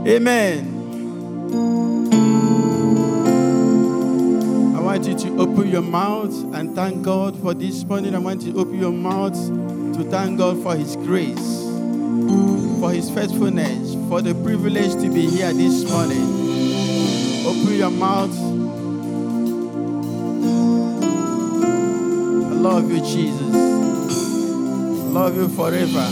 Amen. I want you to open your mouth and thank God for this morning. I want you to open your mouth to thank God for His grace, for His faithfulness, for the privilege to be here this morning. Open your mouth. I love you, Jesus. I love you forever.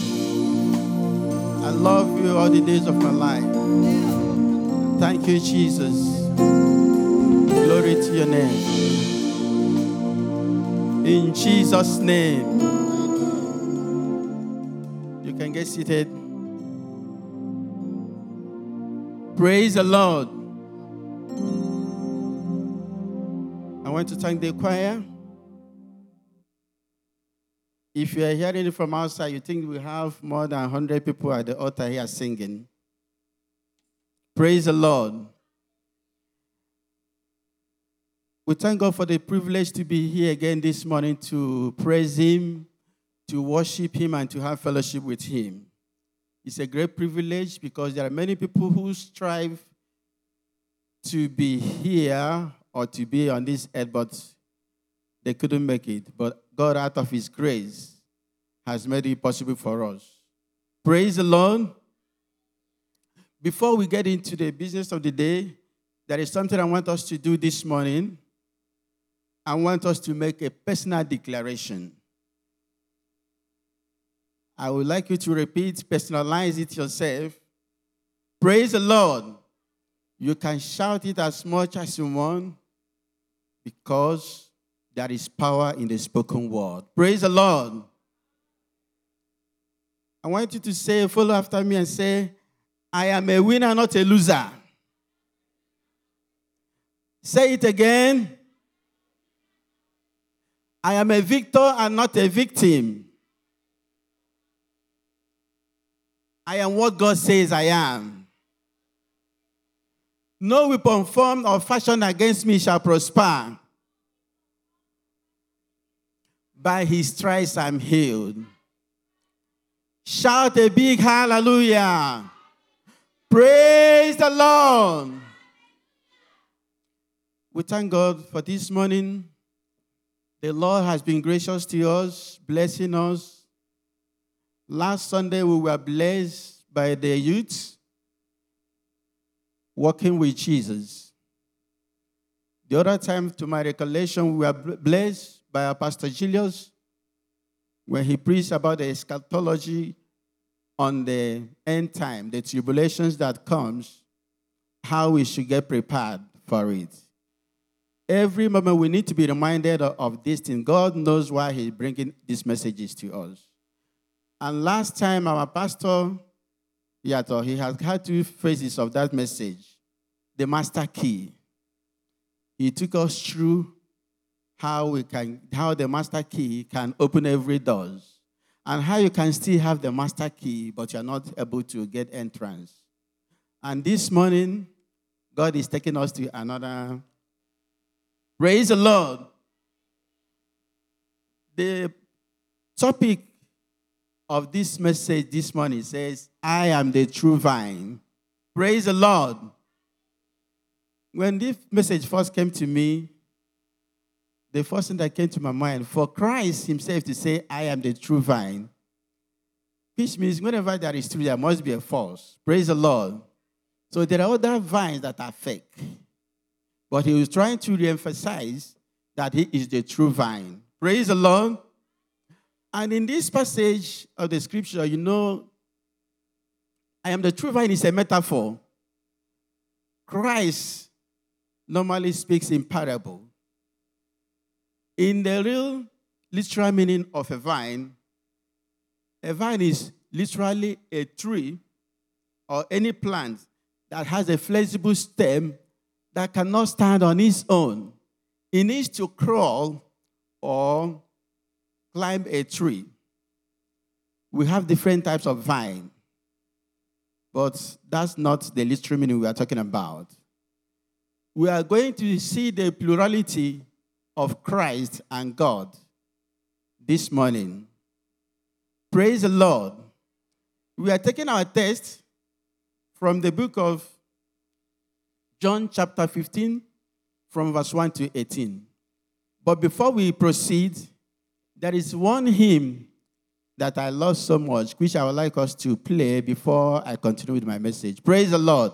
I love you all the days of my life. Thank you, Jesus. Glory to your name. In Jesus' name. You can get seated. Praise the Lord. I want to thank the choir. If you are hearing it from outside, you think we have more than 100 people at the altar here singing. Praise the Lord. We thank God for the privilege to be here again this morning to praise Him, to worship Him, and to have fellowship with Him. It's a great privilege because there are many people who strive to be here or to be on this earth, but they couldn't make it. But God, out of His grace, has made it possible for us. Praise the Lord. Before we get into the business of the day, there is something I want us to do this morning. I want us to make a personal declaration. I would like you to repeat, personalize it yourself. Praise the Lord. You can shout it as much as you want because there is power in the spoken word. Praise the Lord. I want you to say, follow after me and say, I am a winner, not a loser. Say it again. I am a victor and not a victim. I am what God says I am. No weapon formed or fashioned against me shall prosper. By His stripes I'm healed. Shout a big hallelujah. Praise the Lord. We thank God for this morning. The Lord has been gracious to us, blessing us. Last Sunday, we were blessed by the youth walking with Jesus. The other time, to my recollection, we were blessed by our Pastor Julius when he preached about the eschatology on the end time, the tribulations that comes, how we should get prepared for it. Every moment we need to be reminded of this thing. God knows why He's bringing these messages to us. And last time, our pastor, he has had two phases of that message. The master key. He took us through how the master key can open every door, and how you can still have the master key, but you're not able to get entrance. And this morning, God is taking us to another. Praise the Lord. The topic of this message this morning says, I am the true vine. Praise the Lord. When this message first came to me, the first thing that came to my mind, for Christ Himself to say, I am the true vine, which means whenever there is truth, there must be a false. Praise the Lord. So there are other vines that are fake. But He was trying to reemphasize that He is the true vine. Praise the Lord. And in this passage of the scripture, I am the true vine is a metaphor. Christ normally speaks in parable. In the real literal meaning of a vine is literally a tree or any plant that has a flexible stem that cannot stand on its own. It needs to crawl or climb a tree. We have different types of vine, but that's not the literal meaning we are talking about. We are going to see the plurality of Christ and God this morning. Praise the Lord. We are taking our text from the book of John chapter 15, from verse 1 to 18. But before we proceed, there is one hymn that I love so much, which I would like us to play before I continue with my message. Praise the Lord.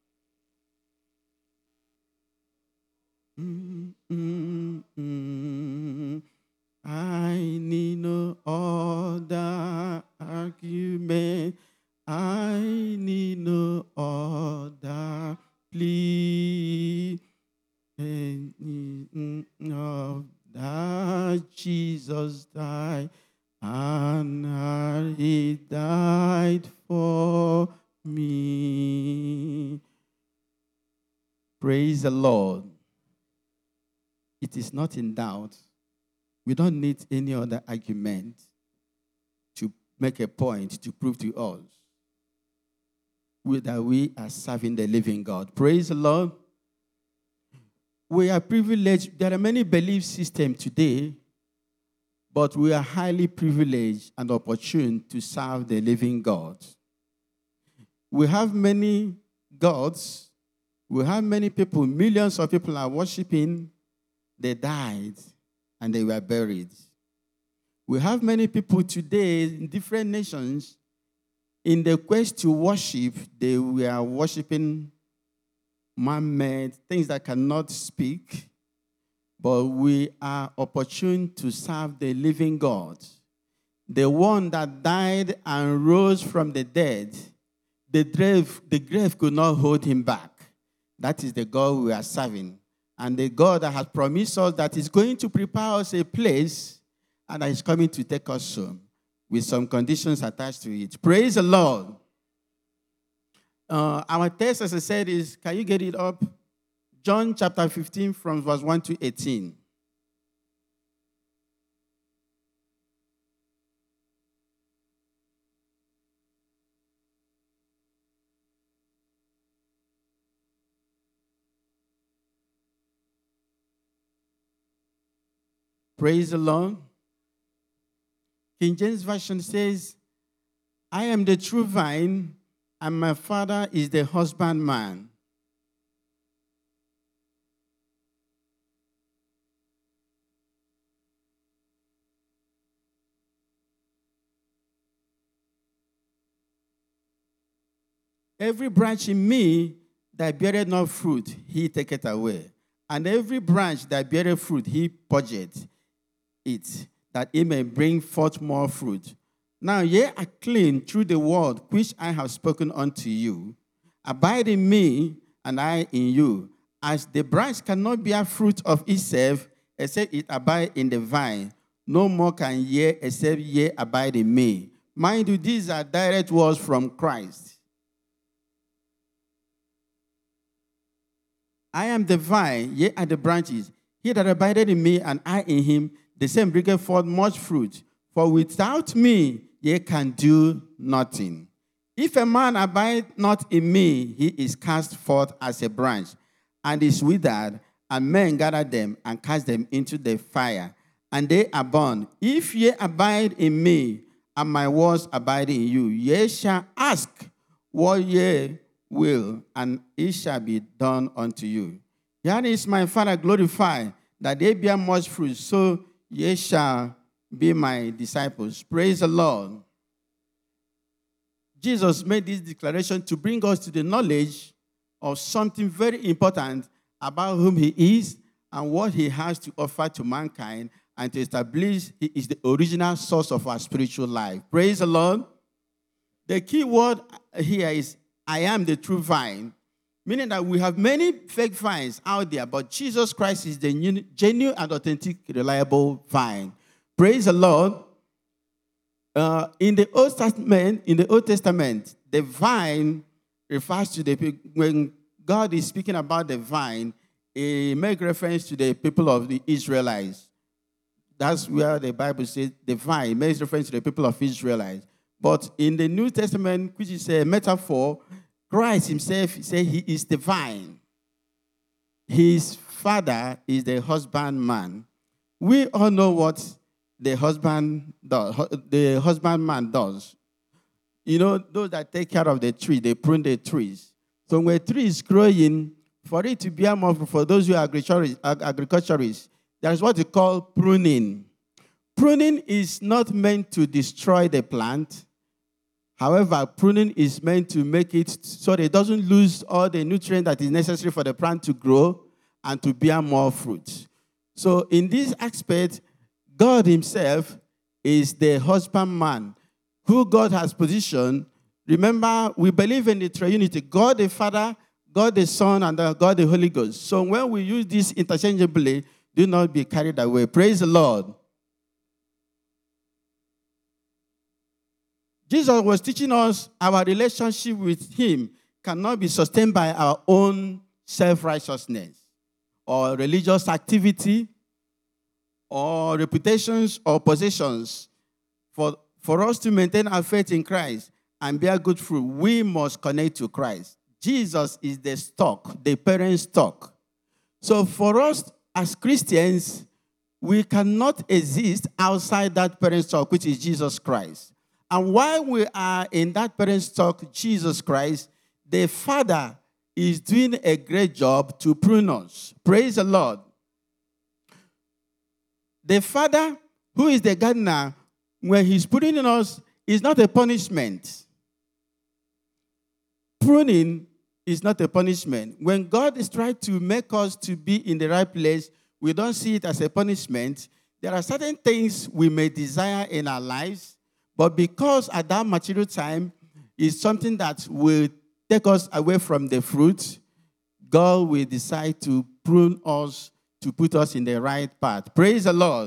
I need no other argument. I need no other plea. Of that Jesus died, and he died for me. Praise the Lord. It is not in doubt. We don't need any other argument to make a point to prove to us that we are serving the living God. Praise the Lord. We are privileged. There are many belief systems today, but we are highly privileged and opportune to serve the living God. We have many gods. We have many people. Millions of people are worshiping. They died and they were buried. We have many people today in different nations. In the quest to worship, they were worshiping man-made things that cannot speak, but we are opportune to serve the living God, the one that died and rose from the dead. The grave could not hold him back. That is the God we are serving, and the God that has promised us that is going to prepare us a place and that is coming to take us home with some conditions attached to it. Praise the Lord. Our text, as I said, is, can you get it up? John chapter 15 from verse 1 to 18. Praise the Lord. King James Version says, I am the true vine, and my Father is the husbandman. Every branch in me that beareth not fruit, he taketh away. And every branch that beareth fruit, he purgeth it, that it may bring forth more fruit. Now ye are clean through the word which I have spoken unto you. Abide in me, and I in you. As the branch cannot bear fruit of itself, except it abide in the vine, no more can ye, except ye abide in me. Mind you, these are direct words from Christ. I am the vine, ye are the branches. He that abideth in me, and I in him, the same bringeth forth much fruit. For without me, ye can do nothing. If a man abide not in me, he is cast forth as a branch, and is withered, and men gather them and cast them into the fire, and they are burned. If ye abide in me, and my words abide in you, ye shall ask what ye will, and it shall be done unto you. Here is my Father glorified, that they bear much fruit, so ye shall be my disciples. Praise the Lord. Jesus made this declaration to bring us to the knowledge of something very important about whom he is and what he has to offer to mankind, and to establish he is the original source of our spiritual life. Praise the Lord. The key word here is, I am the true vine, meaning that we have many fake vines out there, but Jesus Christ is the genuine and authentic, reliable vine. Praise the Lord. In the Old Testament, the vine refers to when God is speaking about the vine, he makes reference to the people of the Israelites. That's where the Bible says the vine makes reference to the people of Israelites. But in the New Testament, which is a metaphor, Christ himself said he is the vine. His Father is the husbandman. We all know what the husbandman does. You know, those that take care of the tree, they prune the trees. So when a tree is growing, for it to bear more fruit, for those who are agriculturists, there's what we call pruning. Pruning is not meant to destroy the plant. However, pruning is meant to make it so that it doesn't lose all the nutrient that is necessary for the plant to grow and to bear more fruit. So in this aspect, God himself is the husbandman who God has positioned. Remember, we believe in the Trinity, God the Father, God the Son, and God the Holy Ghost. So when we use this interchangeably, do not be carried away. Praise the Lord. Jesus was teaching us our relationship with him cannot be sustained by our own self-righteousness or religious activity or reputations or possessions. For us to maintain our faith in Christ and bear good fruit, we must connect to Christ. Jesus is the stock, the parent stock. So for us as Christians, we cannot exist outside that parent stock, which is Jesus Christ. And while we are in that parent stock, Jesus Christ, the Father is doing a great job to prune us. Praise the Lord. The Father, who is the gardener, when he's pruning us, is not a punishment. Pruning is not a punishment. When God is trying to make us to be in the right place, we don't see it as a punishment. There are certain things we may desire in our lives, but because at that material time is something that will take us away from the fruit, God will decide to prune us to put us in the right path. Praise the Lord.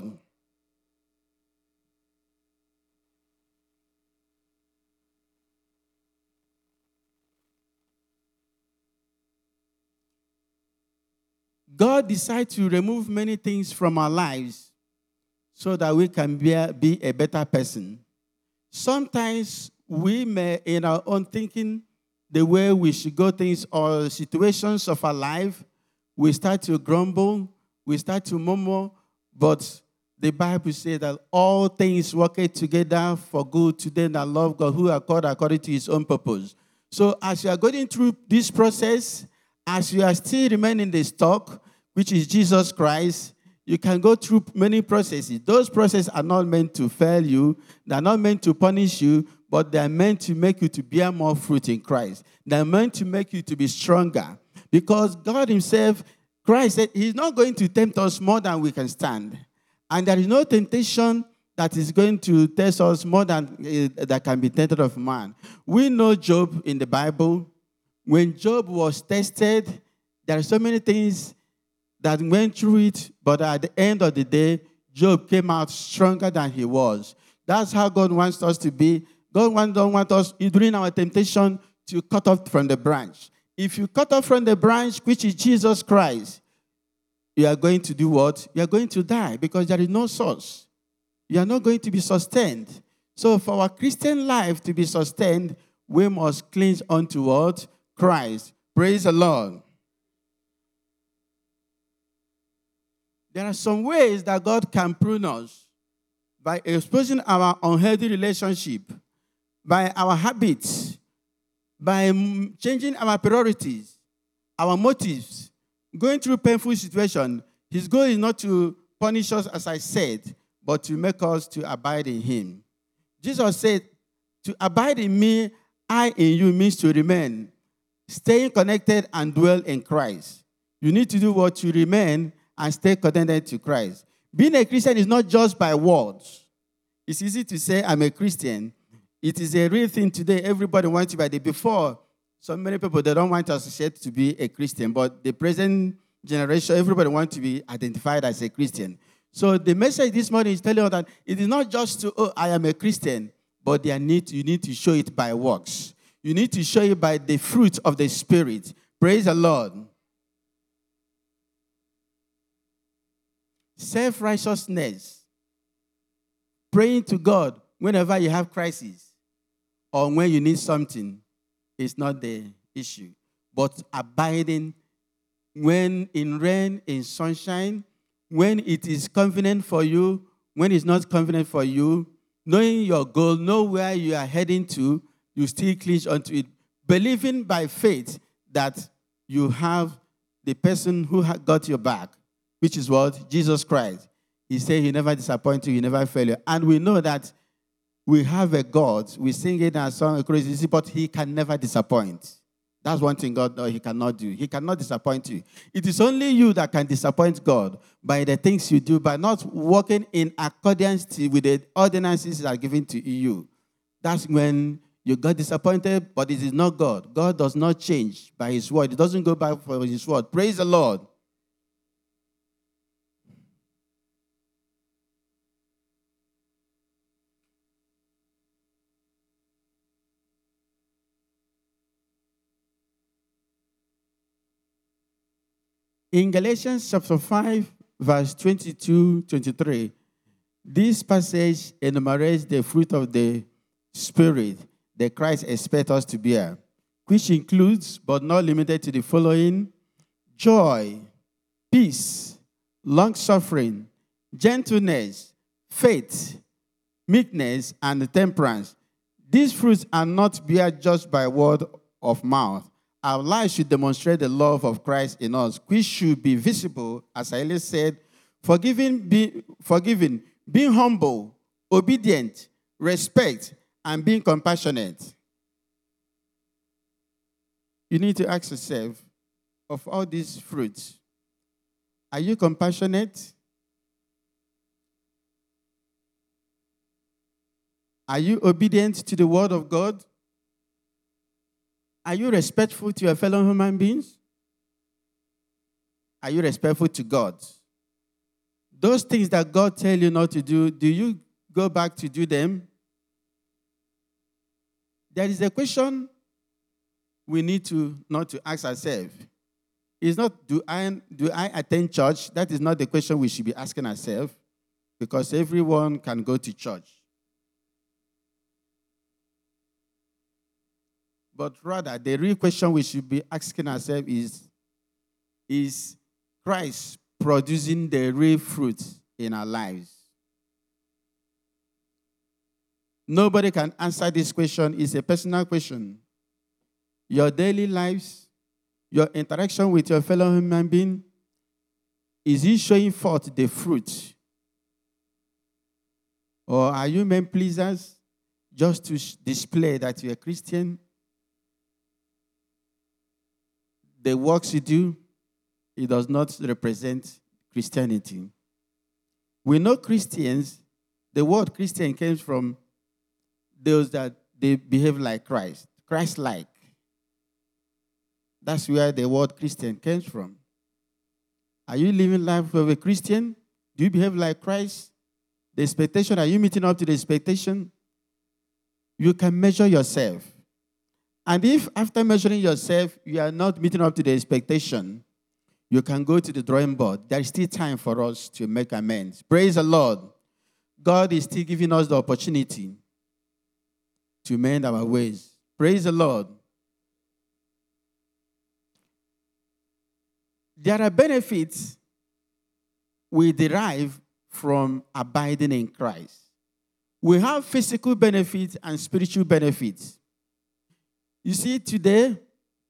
God decides to remove many things from our lives so that we can be a better person. Sometimes we may, in our own thinking, the way we should go things or situations of our life, we start to grumble, we start to murmur, but the Bible says that all things work together for good to them that love God, who are called according to his own purpose. So as you are going through this process, as you are still remaining in the stock, which is Jesus Christ, you can go through many processes. Those processes are not meant to fail you. They are not meant to punish you, but they are meant to make you to bear more fruit in Christ. They are meant to make you to be stronger. Because God himself, Christ said, he's not going to tempt us more than we can stand. And there is no temptation that is going to test us more than that can be tempted of man. We know Job in the Bible. When Job was tested, there are so many things that went through it, but at the end of the day, Job came out stronger than he was. That's how God wants us to be. God don't want us, during our temptation, to cut off from the branch. If you cut off from the branch, which is Jesus Christ, you are going to do what? You are going to die because there is no source. You are not going to be sustained. So for our Christian life to be sustained, we must cling unto what? Christ. Praise the Lord. There are some ways that God can prune us by exposing our unhealthy relationship, by our habits, by changing our priorities, our motives, going through painful situations. His goal is not to punish us, as I said, but to make us to abide in him. Jesus said, to abide in me, I in you means to remain, staying connected and dwell in Christ. You need to do what? To remain and stay connected to Christ. Being a Christian is not just by words. It's easy to say, I'm a Christian. It is a real thing today. Everybody wants to be. Before, so many people, they don't want to associate to be a Christian. But the present generation, everybody wants to be identified as a Christian. So the message this morning is telling us that it is not just to, I am a Christian, but you need to show it by works. You need to show it by the fruit of the Spirit. Praise the Lord. Self-righteousness, praying to God whenever you have crisis or when you need something is not the issue. But abiding when in rain, in sunshine, when it is convenient for you, when it's not convenient for you, knowing your goal, know where you are heading to you still cling onto it, believing by faith that you have the person who got your back, which is what? Jesus Christ. He said he never disappoints you, he never fails you. And we know that we have a God, we sing it in our song, crazy, but he can never disappoint. That's one thing God he cannot do. He cannot disappoint you. It is only you that can disappoint God by the things you do, by not walking in accordance with the ordinances that are given to you. That's when you got disappointed, but it is not God. God does not change by his word. He doesn't go back for his word. Praise the Lord. In Galatians chapter 5, verse 22-23, this passage enumerates the fruit of the Spirit that Christ expects us to bear, which includes, but not limited to, the following: joy, peace, long-suffering, gentleness, faith, meekness, and temperance. These fruits are not bared just by word of mouth. Our lives should demonstrate the love of Christ in us, which should be visible, as I earlier said, forgiving, being humble, obedient, respect, and being compassionate. You need to ask yourself, of all these fruits, are you compassionate? Are you obedient to the word of God? Are you respectful to your fellow human beings? Are you respectful to God? Those things that God tells you not to do you go back to do them? There is a question we need to not to ask ourselves. It's not, do I attend church? That is not the question we should be asking ourselves, because everyone can go to church. But rather, the real question we should be asking ourselves is Christ producing the real fruit in our lives? Nobody can answer this question. It's a personal question. Your daily lives, your interaction with your fellow human being, is it showing forth the fruit? Or are you men pleasers just to display that you're a Christian? The works you do, it does not represent Christianity. We know Christians, the word Christian came from those that they behave like Christ, Christ-like. That's where the word Christian came from. Are you living life of a Christian? Do you behave like Christ? The expectation, are you meeting up to the expectation? You can measure yourself. And if after measuring yourself, you are not meeting up to the expectation, you can go to the drawing board. There is still time for us to make amends. Praise the Lord. God is still giving us the opportunity to mend our ways. Praise the Lord. There are benefits we derive from abiding in Christ. We have physical benefits and spiritual benefits. You see, today,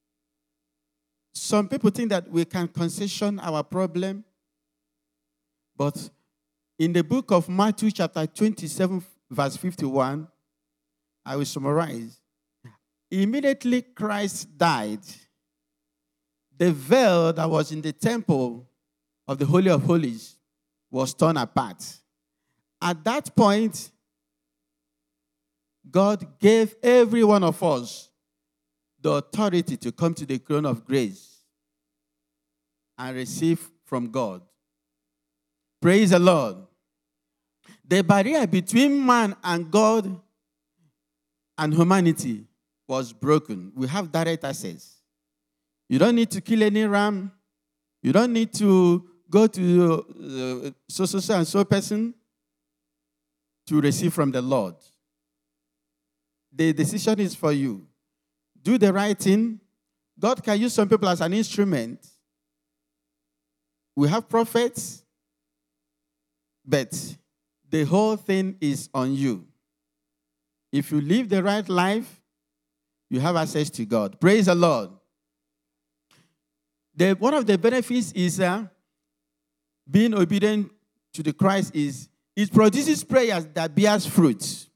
some people think that we can concession our problem. But in the book of Matthew chapter 27, verse 51, I will summarize. Immediately Christ died, the veil that was in the temple of the Holy of Holies was torn apart. At that point, God gave every one of us the authority to come to the throne of grace and receive from God. Praise the Lord. The barrier between man and God and humanity was broken. We have direct access. You don't need to kill any ram. You don't need to go to so and so person to receive from the Lord. The decision is for you. Do the right thing. God can use some people as an instrument. We have prophets, but the whole thing is on you. If you live the right life, you have access to God. Praise the Lord. One of the benefits is being obedient to the Christ is it produces prayers that bears fruit.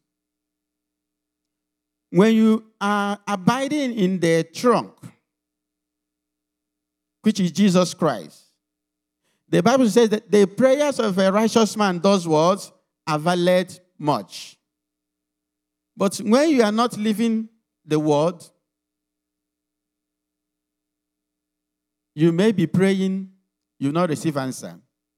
When you are abiding in the trunk, which is Jesus Christ, the Bible says that the prayers of a righteous man does what? Availeth much. But when you are not living the word, you may be praying, you will not receive answer.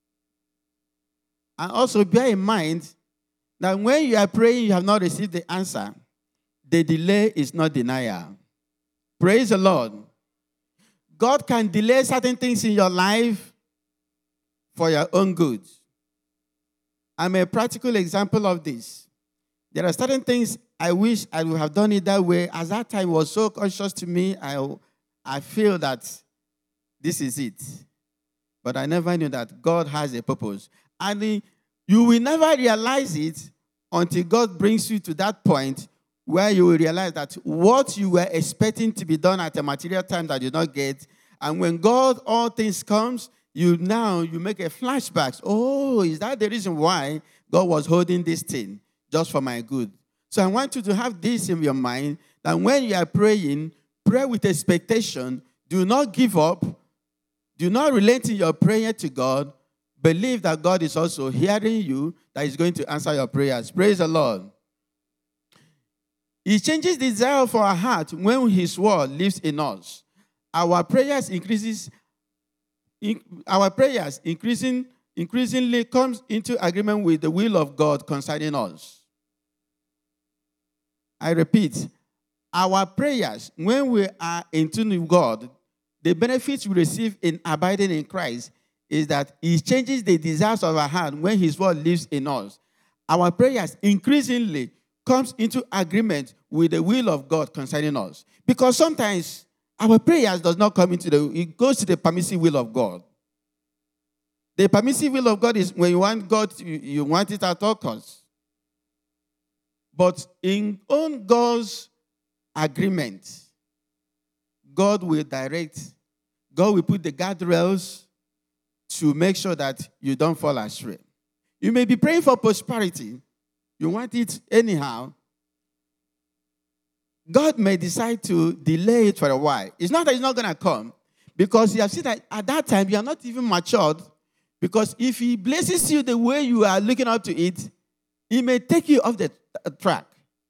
And also bear in mind that when you are praying, you have not received the answer, the delay is not denial. Praise the Lord. God can delay certain things in your life for your own good. I'm a practical example of this. There are certain things I wish I would have done it that way. As that time was so conscious to me, I feel that this is it. But I never knew that God has a purpose. And you will never realize it until God brings you to that point where you will realize that what you were expecting to be done at a material time that you did not get, and when God, all things comes, you make a flashback. Oh, is that the reason why God was holding this thing just for my good? So I want you to have this in your mind, that when you are praying, pray with expectation. Do not give up. Do not relent in your prayer to God. Believe that God is also hearing you, that He's going to answer your prayers. Praise the Lord. He changes the desire of our heart when His word lives in us. Our prayers increasingly comes into agreement with the will of God concerning us. I repeat, our prayers, when we are in tune with God, the benefits we receive in abiding in Christ is that He changes the desires of our heart when His word lives in us. Our prayers increasingly comes into agreement with the will of God concerning us. Because sometimes our prayers does not come it goes to the permissive will of God. The permissive will of God is when you want God, you want it at all costs. But on God's agreement, God will direct, God will put the guardrails to make sure that you don't fall astray. You may be praying for prosperity. You want it anyhow. God may decide to delay it for a while. It's not that it's not going to come, because you have seen that at that time you are not even matured. Because if He blesses you the way you are looking up to it, He may take you off the track.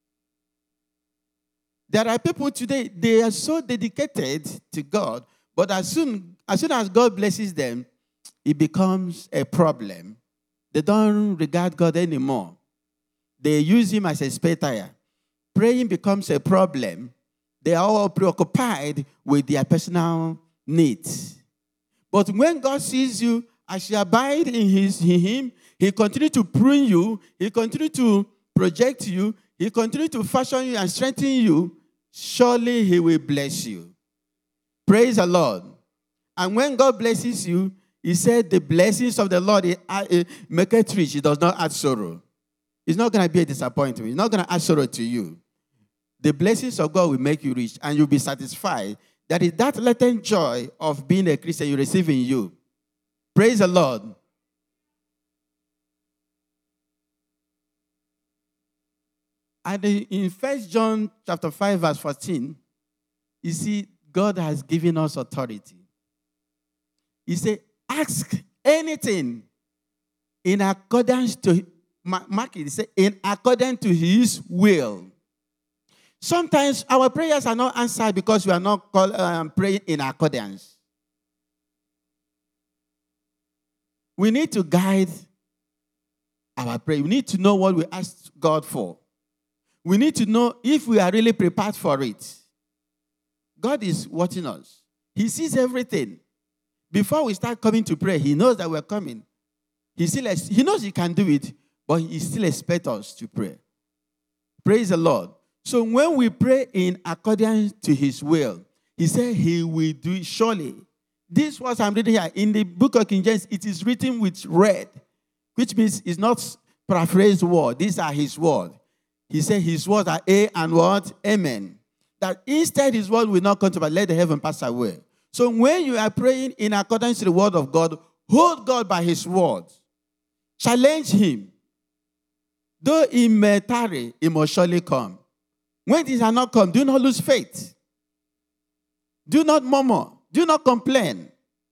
There are people today, they are so dedicated to God, but as soon as God blesses them, it becomes a problem. They don't regard God anymore. They use Him as a spare tire. Praying becomes a problem. They are all preoccupied with their personal needs. But when God sees you as you abide in Him, He continues to prune you. He continues to project you. He continues to fashion you and strengthen you. Surely He will bless you. Praise the Lord. And when God blesses you, He said, the blessings of the Lord make it rich. It does not add sorrow. It's not going to be a disappointment. It's not going to add sorrow to you. The blessings of God will make you rich, and you'll be satisfied. That is that latent joy of being a Christian you receive in you. Praise the Lord. And in 1 John chapter 5, verse 14, you see, God has given us authority. He said, ask anything in accordance to, mark it, he said, in accordance to His will. Sometimes our prayers are not answered because we are not praying in accordance. We need to guide our prayer. We need to know what we ask God for. We need to know if we are really prepared for it. God is watching us. He sees everything. Before we start coming to pray, He knows that we're coming. He knows He can do it, but He still expects us to pray. Praise the Lord. So when we pray in accordance to His will, He said He will do it surely. This was I'm reading here. In the book of King James, it is written with red, which means it's not paraphrased word. These are His words. He said His words are A and what? Amen. that instead his word will not come to pass, let the heaven pass away. So when you are praying in accordance to the word of God, hold God by his word. Challenge him. Though he may tarry, he must surely come. When these are not come, do not lose faith. Do not murmur. Do not complain.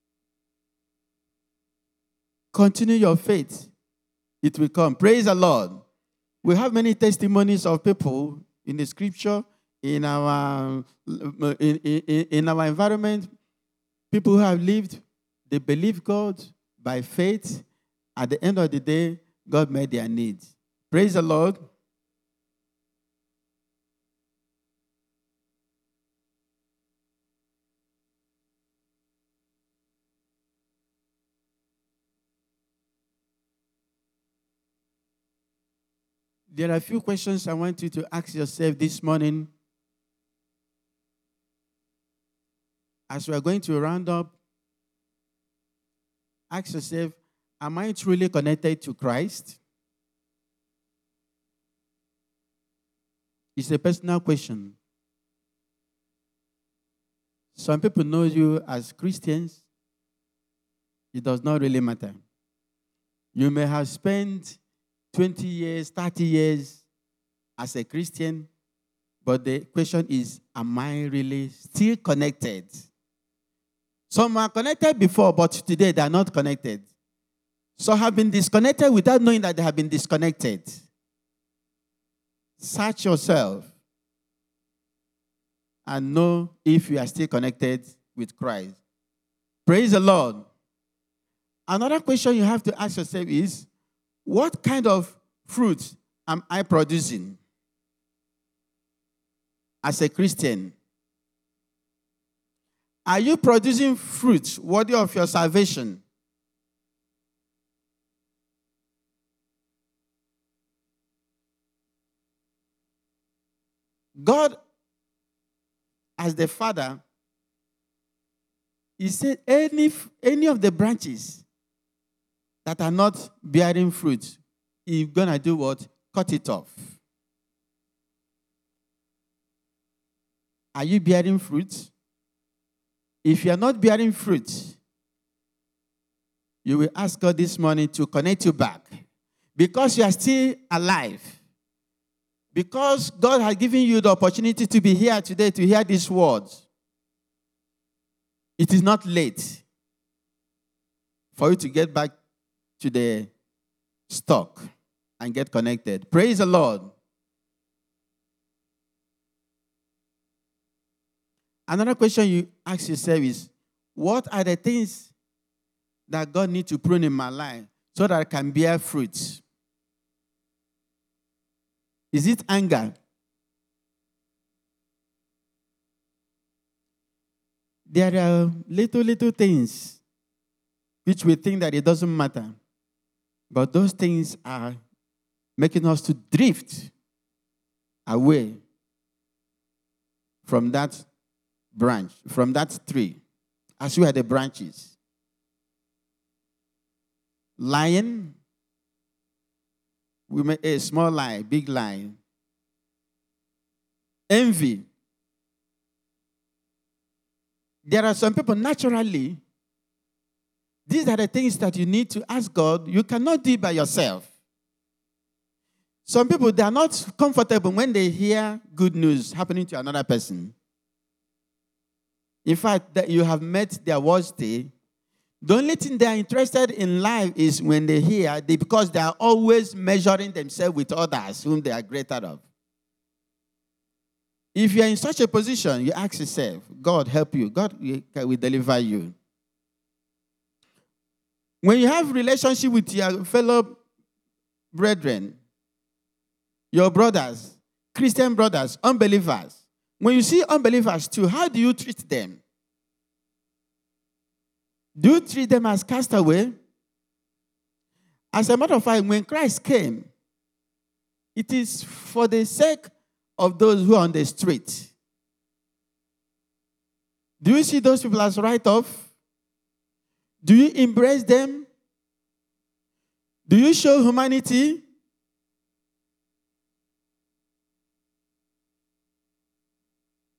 Continue your faith. It will come. Praise the Lord. We have many testimonies of people in the scripture, in our environment, people who have lived, they believe God by faith. At the end of the day, God met their needs. Praise the Lord. There are a few questions I want you to ask yourself this morning. As we are going to round up, ask yourself, am I truly connected to Christ? It's a personal question. Some people know you as Christians. It does not really matter. You may have spent 20 years, 30 years as a Christian, but the question is, am I really still connected? Some are connected before, but today they are not connected. Some have been disconnected without knowing that they have been disconnected. Search yourself and know if you are still connected with Christ. Praise the Lord. Another question you have to ask yourself is, what kind of fruit am I producing as a Christian? Are you producing fruit worthy of your salvation? God, as the Father, he said any of the branches that are not bearing fruit, he's going to do what? Cut it off. Are you bearing fruit? If you are not bearing fruit, you will ask God this morning to connect you back. Because you are still alive. Because God has given you the opportunity to be here today to hear these words. It is not late for you to get back to the stock and get connected. Praise the Lord. Another question you ask yourself is, what are the things that God needs to prune in my life so that I can bear fruit? Is it anger? There are little things which we think that it doesn't matter. But those things are making us to drift away from that branch, from that tree, as we are the branches. Lying, we make a small lie, big lie. Envy. There are some people naturally, these are the things that you need to ask God. You cannot do it by yourself. Some people, they are not comfortable when they hear good news happening to another person. In fact, that you have met their worst day. The only thing they are interested in life is when they hear, because they are always measuring themselves with others whom they are greater of. If you are in such a position, you ask yourself, God help you. God will deliver you. When you have relationship with your fellow brethren, your brothers, Christian brothers, unbelievers, when you see unbelievers too, how do you treat them? Do you treat them as castaway? As a matter of fact, when Christ came, it is for the sake of those who are on the street. Do you see those people as write-off? Do you embrace them? Do you show humanity?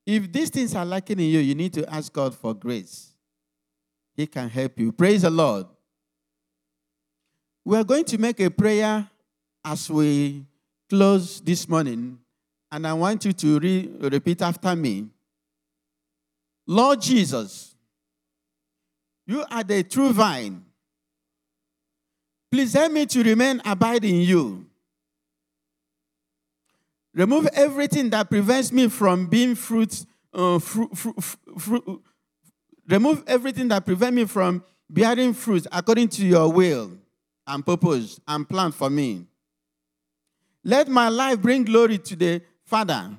If these things are lacking in you, you need to ask God for grace. He can help you. Praise the Lord. We are going to make a prayer as we close this morning, and I want you to repeat after me. Lord Jesus, you are the true vine. Please help me to remain abiding in you. Remove everything that prevents me from being remove everything that prevents me from bearing fruit according to your will and purpose and plan for me. Let my life bring glory to the Father.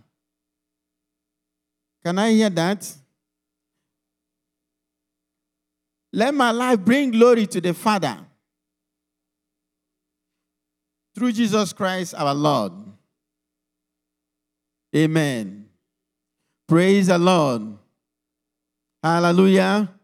Can I hear that? Let my life bring glory to the Father. Through Jesus Christ our Lord. Amen. Praise the Lord. Hallelujah.